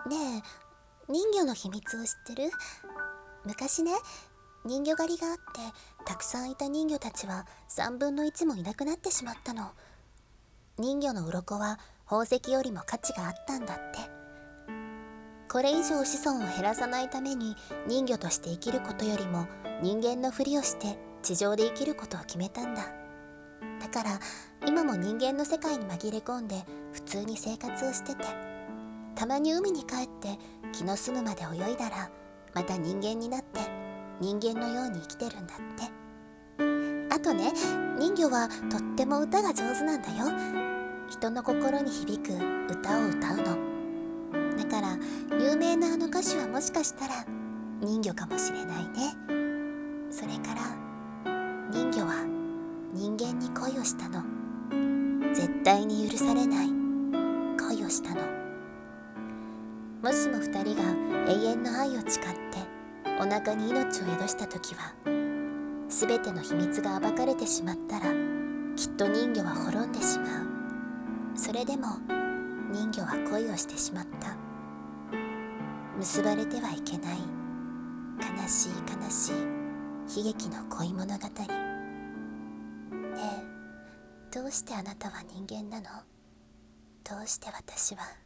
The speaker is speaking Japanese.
ねえ、人魚の秘密を知ってる？昔ね、人魚狩りがあって、たくさんいた人魚たちは3分の1もいなくなってしまったの。人魚の鱗は宝石よりも価値があったんだって。これ以上子孫を減らさないために、人魚として生きることよりも人間のふりをして地上で生きることを決めたんだ。だから今も人間の世界に紛れ込んで普通に生活をしてて、たまに海に帰って気の済むまで泳いだらまた人間になって人間のように生きてるんだって。あとね、人魚はとっても歌が上手なんだよ。人の心に響く歌を歌うの。だから有名なあの歌手はもしかしたら人魚かもしれないね。それから人魚は人間に恋をしたの。絶対に許されない恋をしたの。もしも二人が永遠の愛を誓ってお腹に命を宿した時は、全ての秘密が暴かれてしまったらきっと人魚は滅んでしまう。それでも人魚は恋をしてしまった。結ばれてはいけない悲しい悲しい悲劇の恋物語。ねえ、どうしてあなたは人間なの？どうして私は